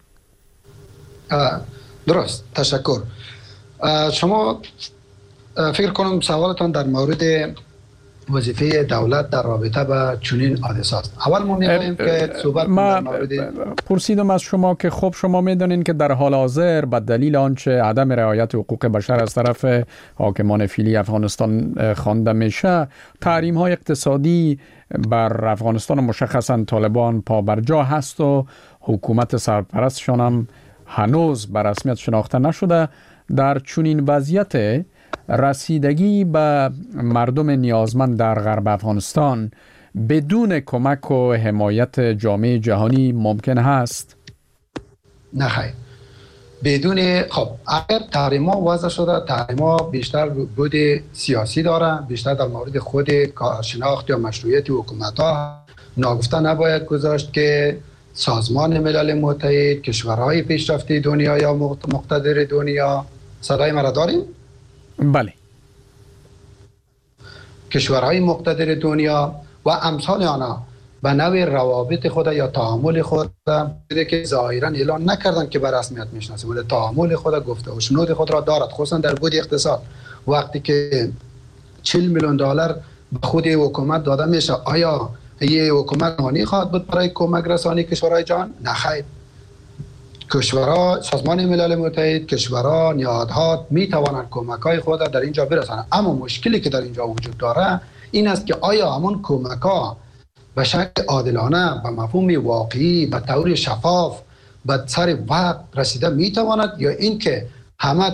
درست، تشکر. شما فکر کنم سوالتان در مورد وظیفه دولت در رابطه با چنین حادثه است. اول ما می‌خوایم که صحبت در مورد پرسیدم از شما که خب شما می‌دانید که در حال حاضر به دلیل آنچه عدم رعایت حقوق بشر از طرف حاکمان فعلی افغانستان خوانده میشه، تحریم‌های اقتصادی بر افغانستان مشخصاً طالبان پابرجا هست و حکومت سرپرستشان هم هنوز به رسمیت شناخته نشده. در چنین وضعیت رسیدگی به مردم نیازمند در غرب افغانستان بدون کمک و حمایت جامعه جهانی ممکن هست؟ نه خیر. بدون خب اگر تحریما وضع شده، تحریما بیشتر بود سیاسی داره، بیشتر در مورد خود شناخت یا مشروعیت حکومت ها ناگفته نباید گذاشت که سازمان ملل متحد، کشورهای پیشرفته دنیا یا مقتدر دنیا، صدای مرا داریم؟ بله. کشورهای مقتدر دنیا و امثال آنها به نوع روابط خود یا تعامل خود که ظاهرا اعلان نکردن که به رسمیت میشناسیم، ولی تعامل خود گفته و شنود خود را دارد، خصوصا در بود اقتصاد. وقتی که 40 میلیون دلار به خود حکومت داده میشه، آیا یه حکومت مانی خواهد بود برای کمک رسانی کشورهای جهان؟ نه خیر. کشورها، سازمان ملل متحد، کشورها، نهادها می توانند کمک‌های خود در اینجا برسانند. اما مشکلی که در اینجا وجود داره این است که آیا همون کمک‌ها به شکل عادلانه، به مفهوم واقعی، به طور شفاف به سر وقت رسیده می تواند، یا اینکه همه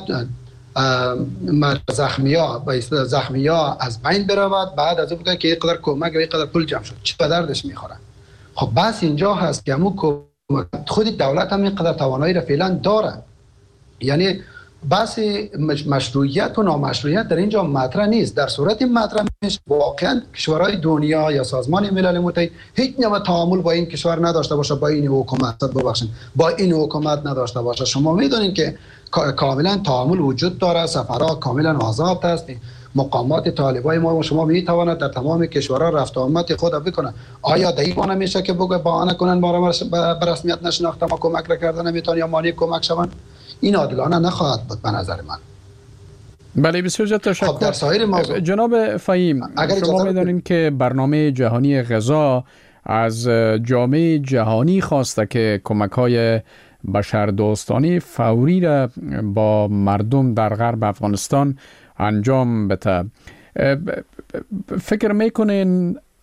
زخمی‌ها از بین برود، بعد از اون که اینقدر کمک و اینقدر پول جمع شد چه به دردش می‌خوره؟ خب بس اینجا هست که همون خود دولت هم اینقدر توانایی را فعلا داره. یعنی بحث مشروعیت و نامشروعیت در اینجا مطرح نیست. در صورت مطرح میشه واقعا کشورهای دنیا یا سازمان ملل متحد هیچ نوع تعامل با این کشور نداشته باشه، با این حکومت با این حکومت نداشته باشه. شما میدونید که کاملا تعامل وجود داره، سفرها کاملا آزاد است، مقامات طالبای ما و شما میتواند در تمام کشورها رفت آمد خود بکنن. آیا دیوانه میشه که بگه بهانه کنن ما را به رسمیت نشناخته ما کمک را کردن نمیتونن یا مانع کمک شون؟ این عادلانه نخواهد بود به نظر من. بله بسیار تشکر. خب در سایر موضوع جناب فهیم، شما میدونید که برنامه جهانی غذا از جامعه جهانی خواسته که کمک‌های بشردوستانه فوری را با مردم در غرب افغانستان انجام بده. فکر میکنین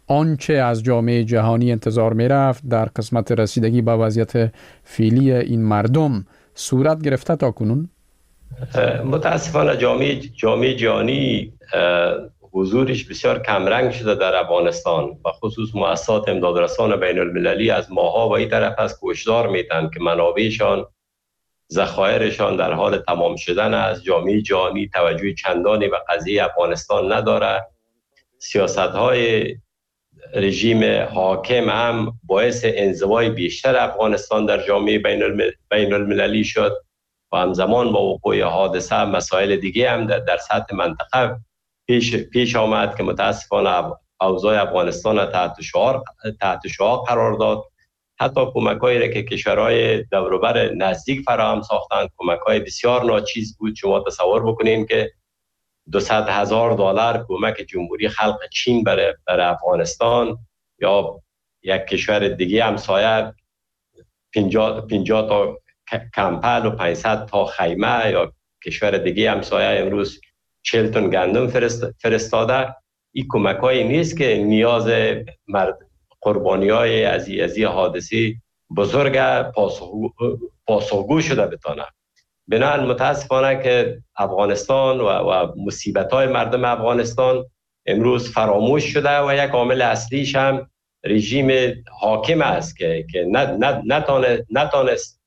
آنچه از جامعه جهانی انتظار می رفت در قسمت رسیدگی به وضعیت فعلی این مردم صورت گرفته تا کنون؟ متاسفانه جامعه جهانی حضورش بسیار کمرنگ شده در افغانستان و خصوص مؤسسات امدادرسان بین المللی از ماها و این طرف از هشدار میدن که منابعشان، ذخایرشان در حال تمام شدن است. جامعه جهانی توجه چندانی به قضیه افغانستان نداره. سیاست‌های رژیم حاکم هم باعث انزوای بیشتر افغانستان در جامعه بین المللی شد و همزمان با وقوع حادثه مسائل دیگه هم در سطح منطقه پیش آمد که متاسفانه اوضاع افغانستان را تحت شعاع قرار داد. حتی کمک‌هایی را که کشورهای دور و بر نزدیک فراهم ساختند، کمک‌های بسیار ناچیز بود. شما تصور بکنید که $200,000 کمک جمهوری خلق چین برای افغانستان یا یک کشور دیگه همسایه 50 تا کمپل و 500 تا خیمه یا کشور دیگه همسایه امروز 40 تن گندم فرستاده. این کمک‌هایی نیست که نیاز قربانی‌های از این حادثه بزرگ پاسخگو شده بتانه. بنابراین متاسفانه که افغانستان و مصیبت‌های مردم افغانستان امروز فراموش شده و یک عامل اصلیش هم رژیم حاکم است که نتانست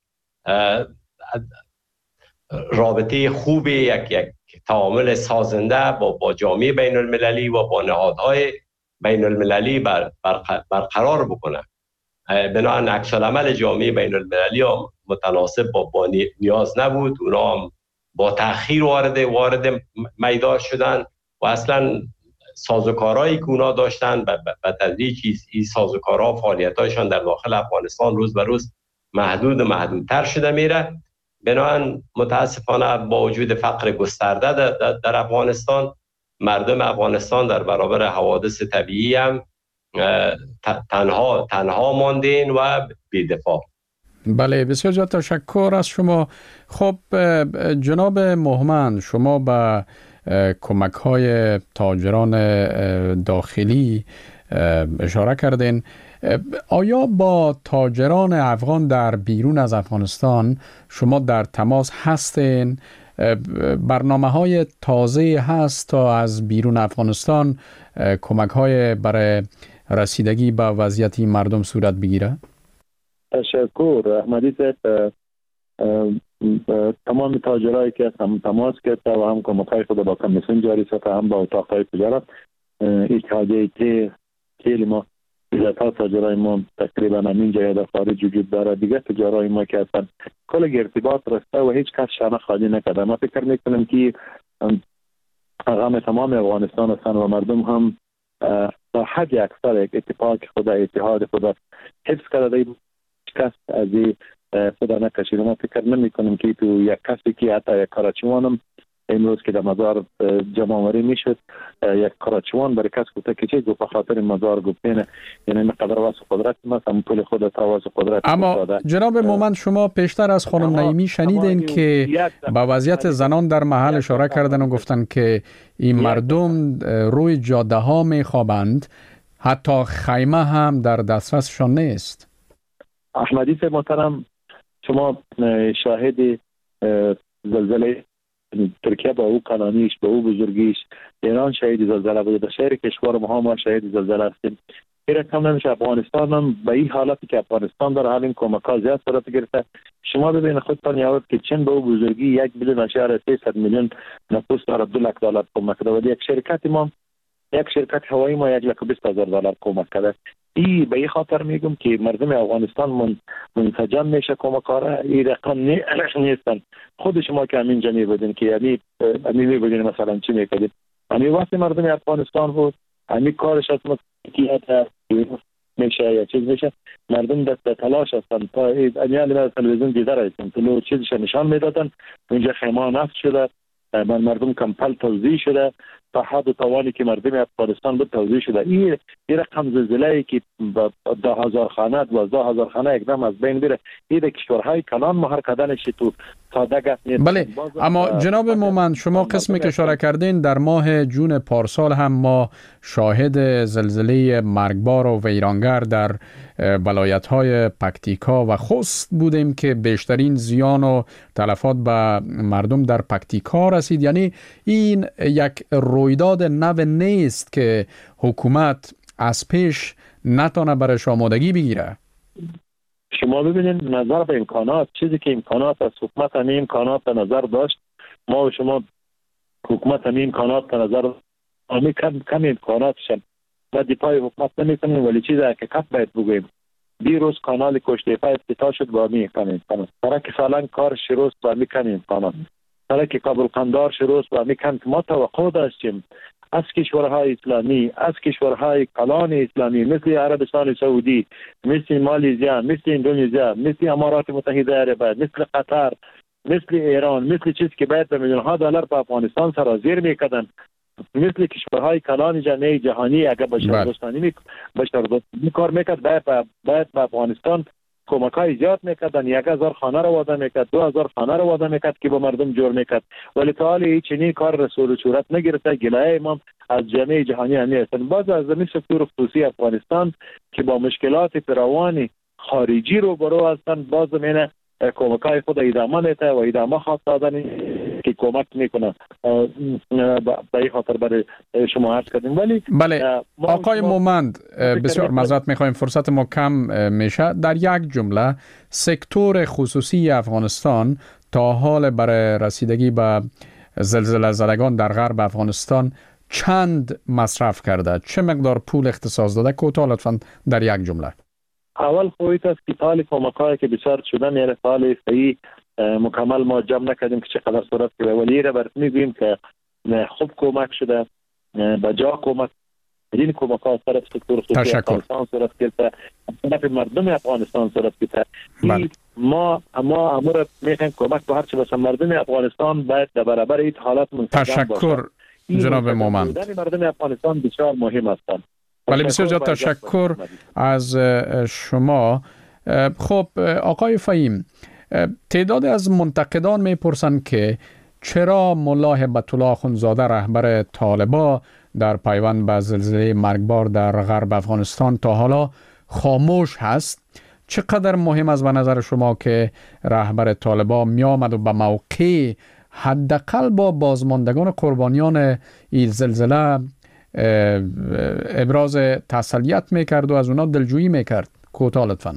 رابطه خوبی یک تعامل سازنده با جامعه بین المللی و با نهادهای بین المللی برقرار بکنه. بنابراین عکس العمل جامعه بین المللی متناسب با نیاز نبود. اونا هم با تأخیر وارد میدان شدن و اصلا سازوکارهایی که اونا داشتن به تدریج این سازوکارها فعالیتایشان در داخل افغانستان روز به روز محدودتر شده میره. بنابراین متاسفانه با وجود فقر گسترده در افغانستان، مردم افغانستان در برابر حوادث طبیعی هم تنها ماندین و بی‌دفاع. بله، بسیار زیاد تشکر از شما. خب جناب مهمند، شما به کمک‌های تاجران داخلی اشاره کردین. آیا با تاجران افغان در بیرون از افغانستان شما در تماس هستین؟ برنامه‌های تازه هست تا از بیرون افغانستان کمک‌های برای رسیدگی به وضعیت مردم صورت بگیره؟ تشکر احمدی صاحب. تمام تاجرایی که هم تماس گرفته و هم کمک‌های خود با کمیسیون جاری ساخته، هم با اتاق‌های تجارت، اتحادیه تیل ما تا تاجرای ما تقریبا همین جای در خارج وجود داره. دیگه تجارای ما که هستن کل ارتباط رسته و هیچ کس شانه خالی نکرده. ما فکر میکنم که غم تمام افغانستان هستن و مردم هم تا حد اکثر اتفاق خدا، اتحاد خدا حفظ کرده. کس از خدا نکشیده. ما فکر نمی کنیم که تو یک کسی که حتی یک کاراچوانم امروز که در مزار جمع آوری میشد، یک کاراچوان برای کس گفته که چه گفت به خاطر مزار گفتینه، یعنی مقدر واسه قدرت ما هم پول خود تا واسه قدرت. اما جناب مومند، شما پیشتر از خانم نعیمی شنیدین که به وضعیت زنان در محل اشاره کردن و گفتن که این مردم روی جاده ها میخوابند، حتی خیمه هم در دسترسشان نیست. احمدی صاحب محترم، شما شاهد زلزله ترکیه با او قنانیش، با او بزرگیش، ایران شاهد زلزله بوده، در شهر کشور ما شاهد زلزله هستیم. این رقم نمیشه. افغانستان هم به این حالتی که افغانستان در حال این کمک‌ها زیاد صورت گرفته. شما ببینید خودتان یاد که چین به او بزرگی 1,300,000,000 نفوس داره، $200,000 کمک داده. یک شرکت هوایی ما $120,000 کمک کرده. این به این خاطر میگم که مردم افغانستان منسجم میشه کمک‌ها. این رقم نیستن. خود شما که همین جنی بودین که یعنی میبینید مثلا چی میکنید. همین وقتی مردم افغانستان بود، همین کارش از مسئولیت میشه یا چیز میشه، مردم دست تلاش هستن تا از تلویزیون دیده رایستن تو چیزش نشان میدادن. اونجا خیمه نفت شده، مردم کمپل توزیع شده تا حد و توانی که مردم افغانستان به توضیح شده. این رقم زلزله‌ای که 10,000 خانه 12,000 خانه اقدام از بین بره، این کشورهای کلان مهار کردنش تو ساده گپ نیست. بله، اما جناب مومند، شما قسمی که اشاره کردین در ماه جون پارسال هم ما شاهد زلزله مرگبار و ویرانگر در ولایت‌های پکتیکا و خوست بودیم که بیشترین زیان و تلفات به مردم در پکتیکا رسید. یعنی این یک رویداد نو نیست که حکومت از پیش نتونه برش آمادگی بگیره. شما ببینید نظر به امکانات، چیزی که امکانات از حکومت همین امکانات به نظر داشت، ما و شما حکومت همین امکانات به نظر همین کم امکاناتشن و دفاع حکومت نمیکنیم، ولی چیزی حقیقت باید بگوییم. دیروز کانال کشتیپا افتتاح شد با همین امکانات، سرک سالنگ کار شروع با همین کم امکانات، سرک کابل قندار شروع با همین کم. ما توقع داشتیم از کشورهای اسلامی، از کشورهای کلان اسلامی مثل عربستان سعودی، مثل مالزیا، مثل اندونزیا، مثل امارات متحده عربه، مثل قطر، مثل ایران، مثل چیزی که باید به میلیون‌ها دلار به افغانستان سرازیر میکردن، مثل کشورهای کلان جامعه جهانی اگر بشردوستانی کار میکرد، باید به افغانستان کمک‌های زیاد میکردن. 1,000 خانه رو وعده میکرد، 2,000 خانه رو وعده میکرد که با مردم جور میکرد، ولی تا حالی چنین کار رسول صورت نگرفته. گلایه ما از جامعه جهانی همی هستند. باز از زمین سکتور خصوصی افغانستان که با مشکلات فراوان خارجی رو برو هستند، باز زمین کمک‌های خود ادامه میده و ادامه خواهد دادن که کمک میکنه. به این خاطر برای شما عرض کردیم. ولی بله آقای مومند، بسیار معذرت میخوایم، فرصت ما کم میشه. در یک جمله سکتور خصوصی افغانستان تا حال برای رسیدگی به زلزله زدگان در غرب افغانستان چند مصرف کرده؟ چه مقدار پول اختصاص داده؟ کوتاه لطفاً در یک جمله. اول خویت است که تالی کمک‌هایی که بسیار شدن یعنی تالی صحیح مکمل ما جمع نکردیم که چقدر صورت کرده، ولی را برات میگوییم که خوب کمک شده، با جا کمک. این کمک‌ها طرف سکتور خصوصی افغانستان صورت کرده، طرف مردم افغانستان صورت کرده. ما امور میخوایم کمک به هر چه بس مردم افغانستان باید در برابر این حالات منسجم باشه. تشکر جناب مومند. مردم افغانستان بسیار مهم هستند. بله، بسیار زیاد تشکر از شما. خب آقای فهیم، تعداد از منتقدان میپرسند که چرا ملا هبت الله اخوندزاده رهبر طالبان در پیوند به زلزله مرگبار در غرب افغانستان تا حالا خاموش هست؟ چقدر مهم است به نظر شما که رهبر طالبان می آمد و به موقع حداقل با بازماندگان قربانیان این زلزله ابراز تسلیت میکرد و از اونا دلجویی میکرد؟ کوتاه لطفاً.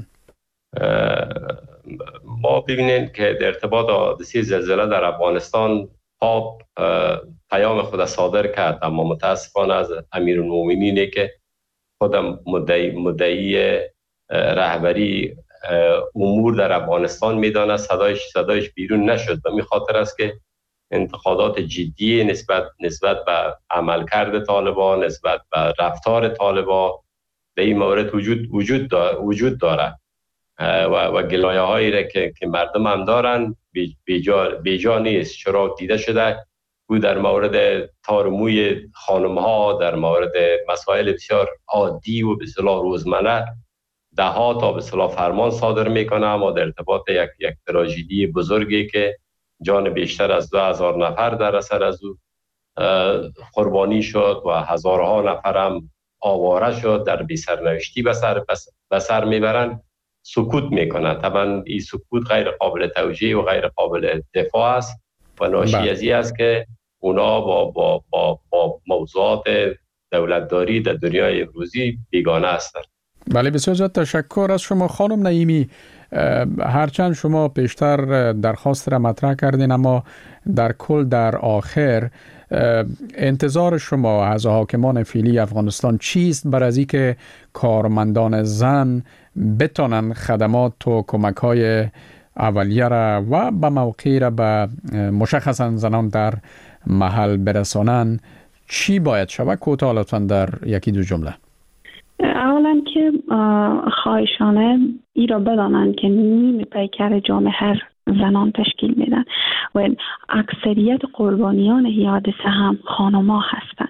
ما ببینید که در ارتباط حادثه زلزله در افغانستان پاپ پیام خود صادر کرد، اما متاسفانه از امیرالمومنینی که خودم مدعی رهبری امور در افغانستان میداند صدایش بیرون نشد. و می خاطر است که انتقادات جدی نسبت به عملکرد طالبان، نسبت به رفتار طالبان به این مورد وجود دارد و گلایه هایی را که مردم هم دارن بیجا نیست. چرا دیده شده او در مورد تارموی خانم ها، در مورد مسائل بسیار عادی و به اصطلاح روزمره ده ها تا به اصطلاح فرمان صادر میکنه، اما در ارتباط یک تراژدی بزرگی که جان بیشتر از 2,000 نفر در اثر از او قربانی شد و هزارها نفر هم آواره شد، در بی سرنوشتی به سر میبرند، سکوت میکنه. طبعا این سکوت غیر قابل توجیه و غیر قابل دفاع است و ناشی از این است که اونا با موضوعات دولتداری در دنیای امروزی بیگانه هستند. بله، بسیار زیاد تشکر از شما خانم نعیمی. هرچند شما پیشتر درخواست را مطرح کردین، اما در کل در آخر انتظار شما از حاکمان فعلی افغانستان چیست برای از اینکه کارمندان زن بتونن خدمات و کمک‌های اولیه را و به موقع را به مشخصا زنان در محل برسانن؟ چی باید شود؟ کوتاه لطفاً در یکی دو جمله. اولا که خواهشانه ای را بدانند که نیم پیکر جامعه هر زنان تشکیل میدن و اکثریت قربانیان این حادثه هم خانم‌ها هستند.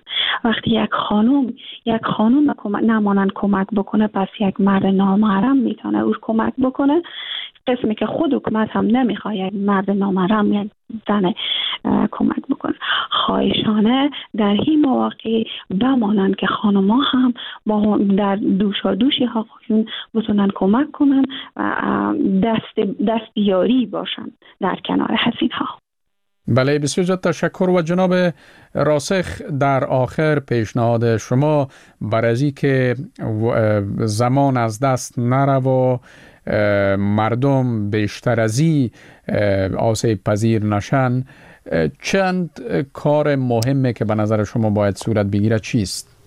وقتی یک خانم نمانند کمک بکنه، پس یک مرد نامحرم میتونه او کمک بکنه. قسمی که خود حکومت هم نمیخواد یک مرد نامحرم یک زن کمک بکنه. خواهشانه در این مواقع بمانند که خانم‌ها هم با در دوشادوشی ها بتونن کمک کنن و دستیاری باشن در کنار حسین ها. بله، بسیار زیاد تشکر. و جناب راسخ، در آخر پیشنهاد شما برای از این که زمان از دست نره و مردم بیشتر از این آسیب پذیر نشن، چند کار مهمه که به نظر شما باید صورت بگیره چیست؟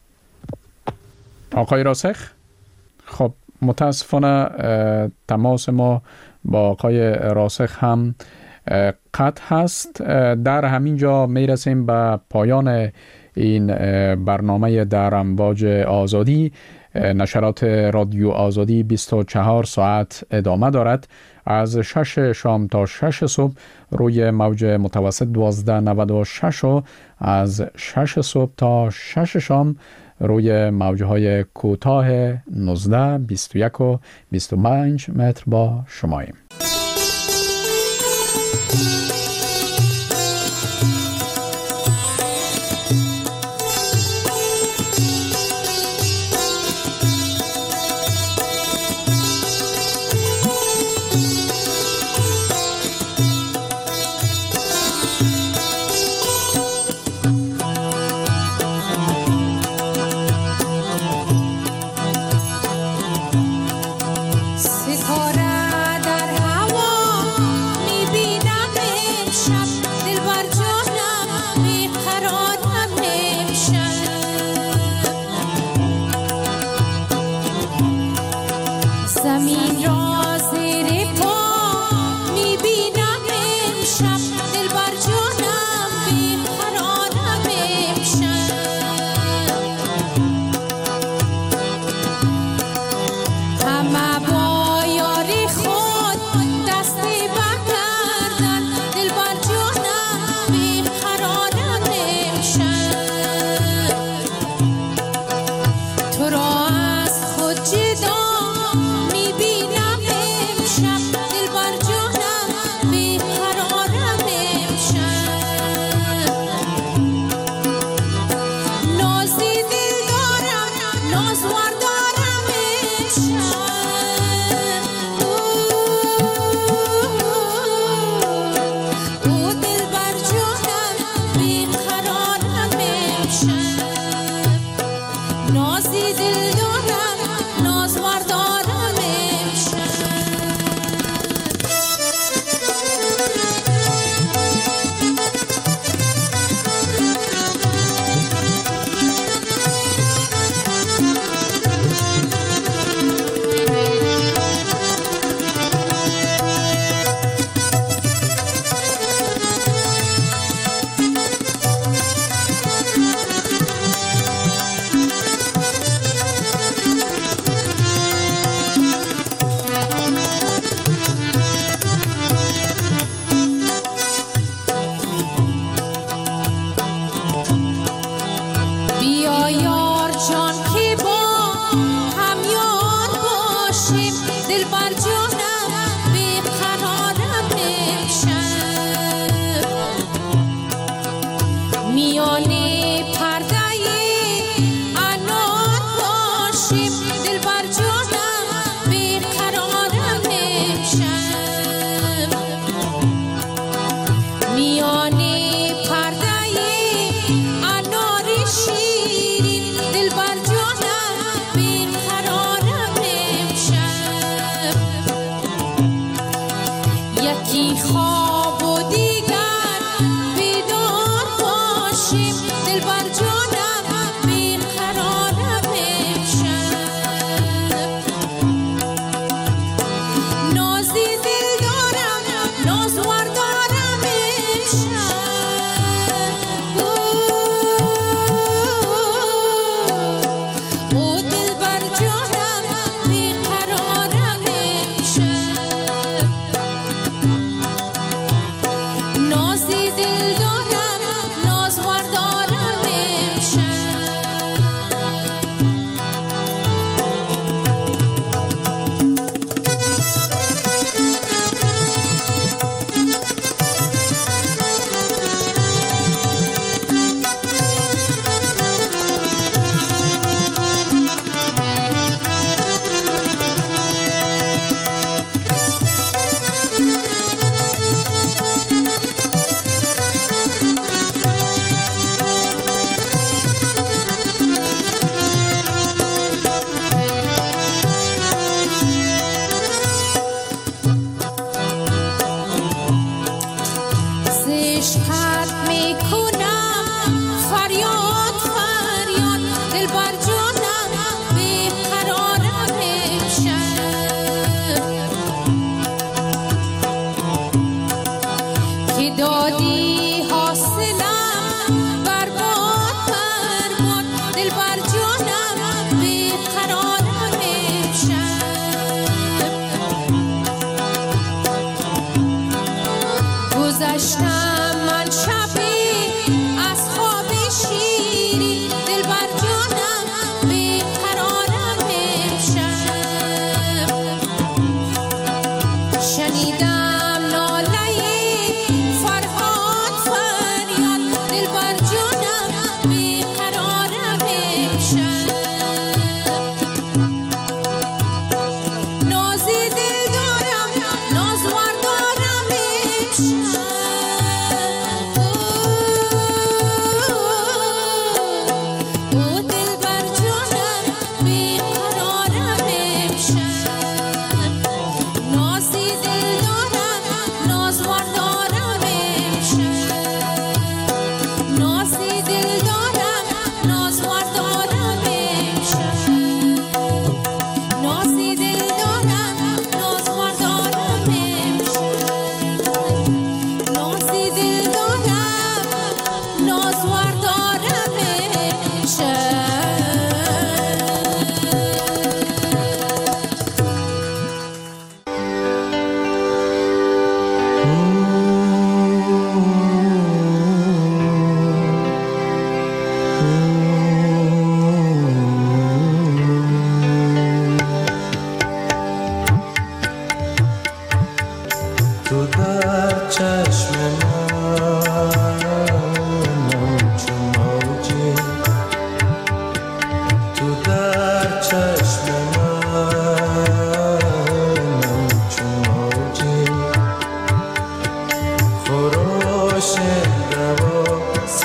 آقای راسخ؟ خب متاسفانه تماس ما با آقای راسخ هم قطع هست. در همین جا می رسیم به پایان این برنامه در امواج آزادی. نشرات رادیو آزادی 24 ساعت ادامه دارد. از 6 شام تا 6 صبح روی موج متوسط 1296 و از 6 صبح تا 6 شام روی موجهای کوتاه 19 21 و 25 متر با شماییم.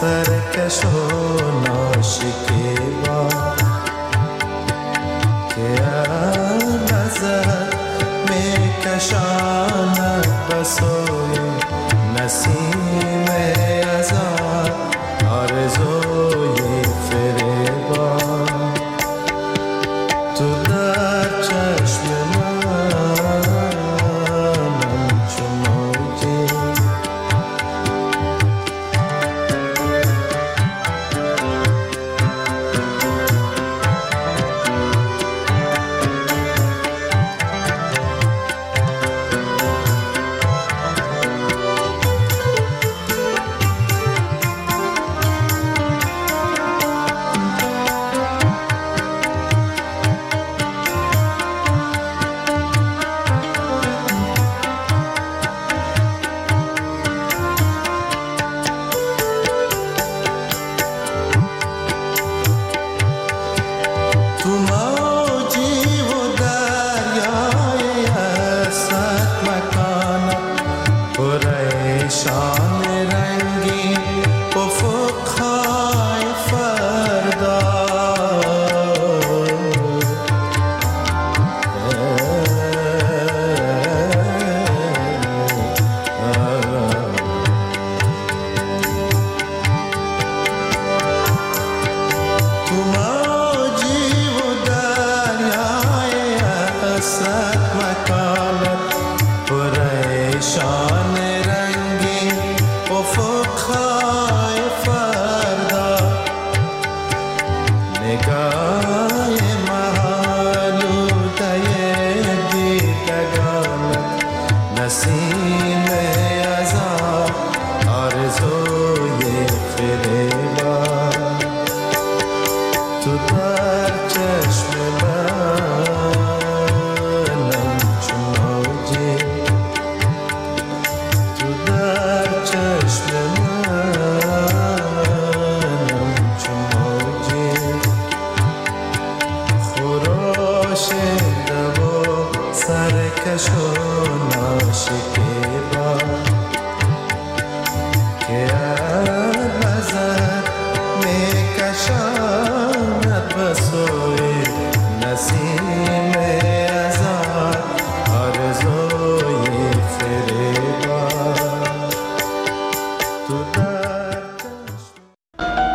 سرکش و ناشکیبا که نظر میکشاند به سوی نسیم